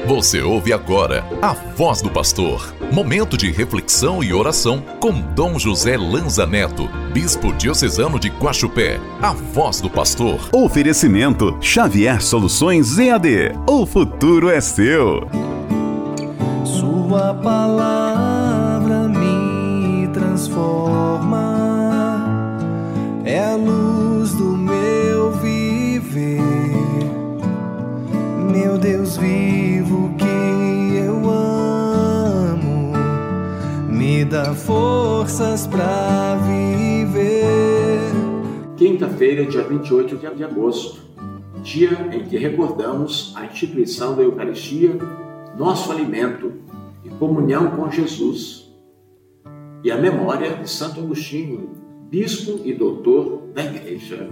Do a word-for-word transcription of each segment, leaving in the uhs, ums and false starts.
Você ouve agora a Voz do Pastor. Momento de reflexão e oração com Dom José Lanza Neto, Bispo Diocesano de Guaxupé. A Voz do Pastor. Oferecimento Xavier Soluções E A D. O futuro é seu. Sua palavra me transforma, é a luz do meu viver. Meu Deus vivo que eu amo, me dá forças pra viver. Quinta-feira, dia vinte e oito de agosto, dia em que recordamos a instituição da Eucaristia, nosso alimento e comunhão com Jesus, e a memória de Santo Agostinho, bispo e doutor da Igreja.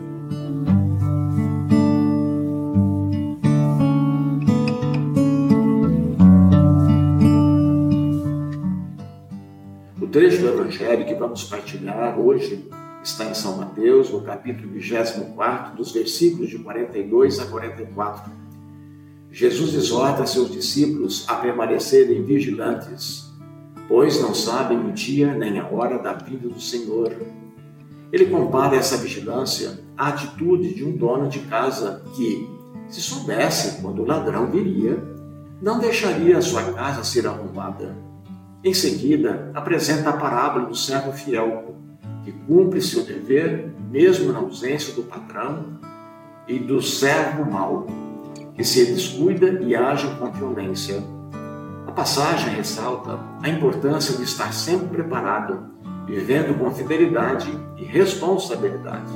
O trecho do Evangelho que vamos partilhar hoje está em São Mateus, no capítulo vigésimo quarto, dos versículos de quarenta e dois a quarenta e quatro. Jesus exorta seus discípulos a permanecerem vigilantes, pois não sabem o dia nem a hora da vinda do Senhor. Ele compara essa vigilância à atitude de um dono de casa que, se soubesse quando o ladrão viria, não deixaria a sua casa ser arrombada. Em seguida, apresenta a parábola do servo fiel, que cumpre seu dever mesmo na ausência do patrão, e do servo mau, que se descuida e age com violência. A passagem ressalta a importância de estar sempre preparado, vivendo com fidelidade e responsabilidade.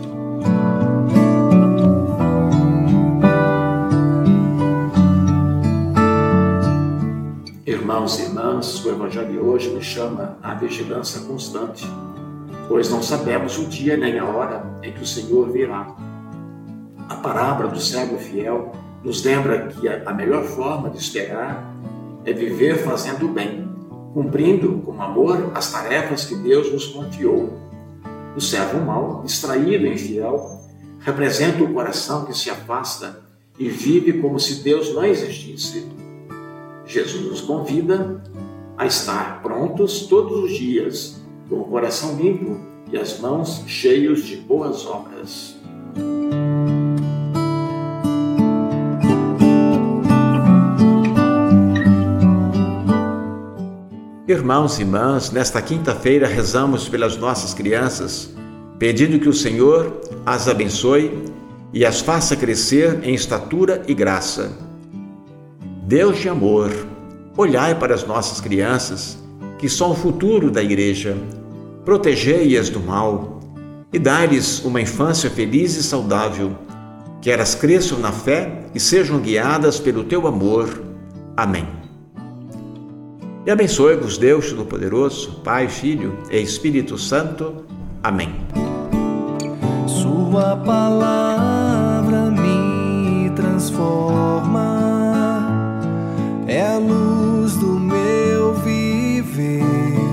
Irmãos e irmãs, o Evangelho de hoje me chama à vigilância constante, pois não sabemos o dia nem a hora em que o Senhor virá. A parábola do servo fiel nos lembra que a melhor forma de esperar é viver fazendo o bem, cumprindo com amor as tarefas que Deus nos confiou. O servo mau, distraído e infiel, representa o coração que se afasta e vive como se Deus não existisse. Jesus nos convida a estar prontos todos os dias, com o coração limpo e as mãos cheias de boas obras. Irmãos e irmãs, nesta quinta-feira rezamos pelas nossas crianças, pedindo que o Senhor as abençoe e as faça crescer em estatura e graça. Deus de amor, olhai para as nossas crianças, que são o futuro da Igreja, protegei-as do mal e dai-lhes uma infância feliz e saudável, que elas cresçam na fé e sejam guiadas pelo teu amor. Amém. E abençoe-vos Deus Todo-Poderoso, Pai, Filho e Espírito Santo. Amém. Sua palavra me transforma, é a luz do meu viver.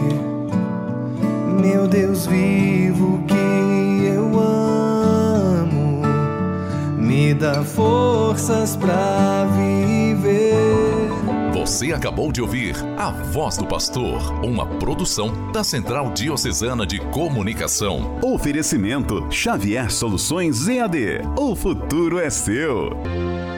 Meu Deus vivo que eu amo, me dá forças pra viver. Você acabou de ouvir A Voz do Pastor, uma produção da Central Diocesana de Comunicação. Oferecimento Xavier Soluções E A D. O futuro é seu.